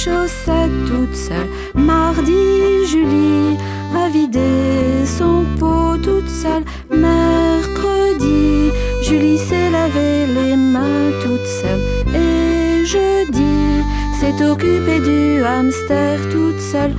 chaussettes toute seule. Mardi, Julie a vidé son pot toute seule. Mercredi, Julie s'est lavé les mains toute seule. Et jeudi, s'est occupée du hamster toute seule.